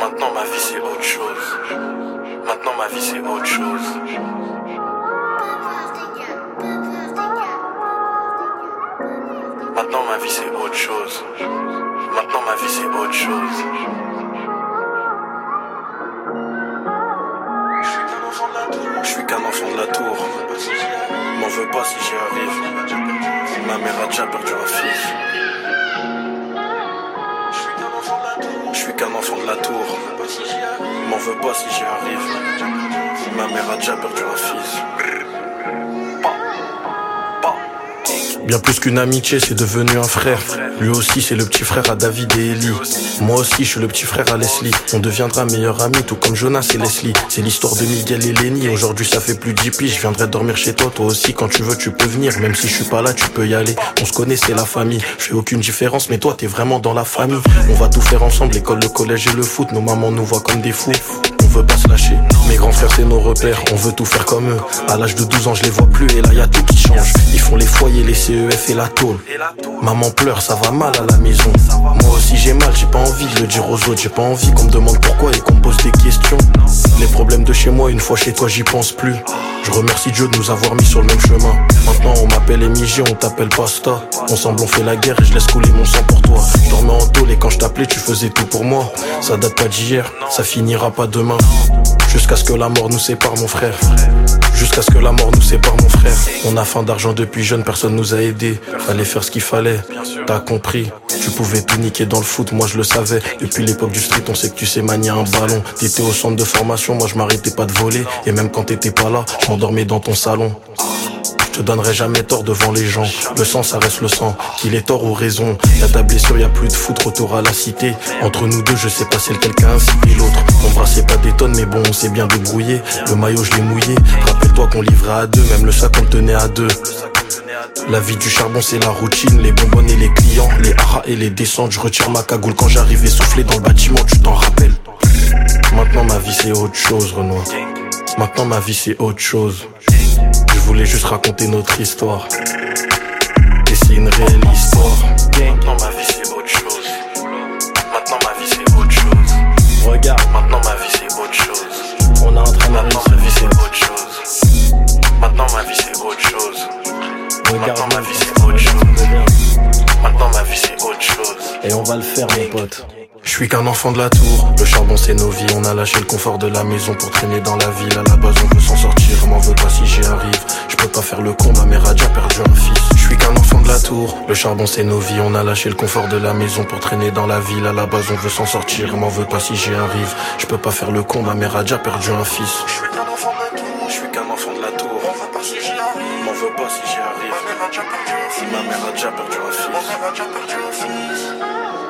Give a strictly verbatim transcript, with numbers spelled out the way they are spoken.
Maintenant ma vie c'est autre chose. Maintenant ma vie c'est autre chose. Maintenant ma vie c'est autre chose. Maintenant ma vie c'est autre chose. Je suis qu'un enfant de la tour. M'en veux pas si j'y arrive. Ma mère a déjà perdu un fils. Je suis qu'un enfant de la tour. M'en veux pas si j'y arrive. Ma mère a déjà perdu un fils. Bien plus qu'une amitié, c'est devenu un frère. Lui aussi, c'est le petit frère à David et Ellie. Moi aussi, je suis le petit frère à Leslie. On deviendra meilleurs amis, tout comme Jonas et Leslie. C'est l'histoire de Miguel et Lenny. Aujourd'hui, ça fait plus de dix piges. Je viendrai dormir chez toi. Toi aussi, quand tu veux, tu peux venir. Même si je suis pas là, tu peux y aller. On se connaît, c'est la famille. Je fais aucune différence, mais toi, t'es vraiment dans la famille. On va tout faire ensemble, l'école, le collège et le foot. Nos mamans nous voient comme des fous. On veut pas se lâcher. Mes grands frères, c'est nos repères. On veut tout faire comme eux. À l'âge de douze ans, je les vois plus. Et là, y a tout qui change. Ils font les foyers, les C E F et la tôle. Maman pleure, ça va mal à la maison. Moi aussi j'ai mal, j'ai pas envie de le dire aux autres. J'ai pas envie qu'on me demande pourquoi et qu'on me pose des questions. Les problèmes de chez moi, une fois chez toi, j'y pense plus. Je remercie Dieu de nous avoir mis sur le même chemin. Maintenant on m'appelle Émigie, on t'appelle Pasta. Ensemble on fait la guerre et je laisse couler mon sang pour toi. Je dormais en tôle et quand je t'appelais tu faisais tout pour moi. Ça date pas d'hier, ça finira pas demain. Jusqu'à ce que la mort nous sépare mon frère. Jusqu'à ce que la mort nous sépare mon frère. On a faim d'argent depuis jeune, personne nous a aidés. Fallait faire ce qu'il fallait, t'as compris. Tu pouvais tout niquer dans le foot, moi je le savais. Depuis l'époque du street, on sait que tu sais manier un ballon. T'étais au centre de formation, moi je m'arrêtais pas de voler. Et même quand t'étais pas là, je m'endormais dans ton salon. Je te donnerai jamais tort devant les gens. Le sang ça reste le sang, qu'il ait tort ou raison. Y'a ta blessure, y'a plus de foot, retour à la cité. Entre nous deux, je sais pas c'est lequel qui a incité l'autre. On brassait pas des tonnes, mais bon, on s'est bien débrouillé. Le maillot, je l'ai mouillé. Rappelle-toi qu'on livrait à deux, même le sac on le tenait à deux. La vie du charbon c'est la routine, les bonbonnes et les clients, les haras et les descentes. Je retire ma cagoule quand j'arrive essoufflé dans le bâtiment, tu t'en rappelles. Maintenant ma vie c'est autre chose, Renoir. Maintenant ma vie c'est autre chose. Je voulais juste raconter notre histoire. Et c'est une réelle histoire. Maintenant ma vie c'est autre chose. Maintenant ma vie c'est autre chose. Regarde, maintenant ma vie c'est autre chose. On est en train de Maintenant ma vie c'est autre chose. Maintenant ma vie c'est autre chose. Maintenant ma vie c'est autre chose. Maintenant ma vie c'est autre chose. Et on va le faire mon pote. Je suis qu'un enfant de la tour, le charbon c'est nos vies. On a lâché le confort de la maison pour traîner dans la ville. À la base on veut s'en sortir, m'en veux pas si j'y arrive. Je peux pas faire le con, ma mère a déjà perdu un fils. Je suis qu'un enfant de la tour, le charbon c'est nos vies. On a lâché le confort de la maison pour traîner dans la ville. À la base on veut s'en sortir, m'en veux pas si j'y arrive. Je peux pas faire le con, ma mère a déjà perdu un fils. Je suis qu'un enfant de la tour, je suis qu'un enfant de la tour. M'en veux pas si j'y arrive, m'en veux pas si j'y arrive. Ma mère a déjà perdu un fils. Ma mère a déjà perdu un fils.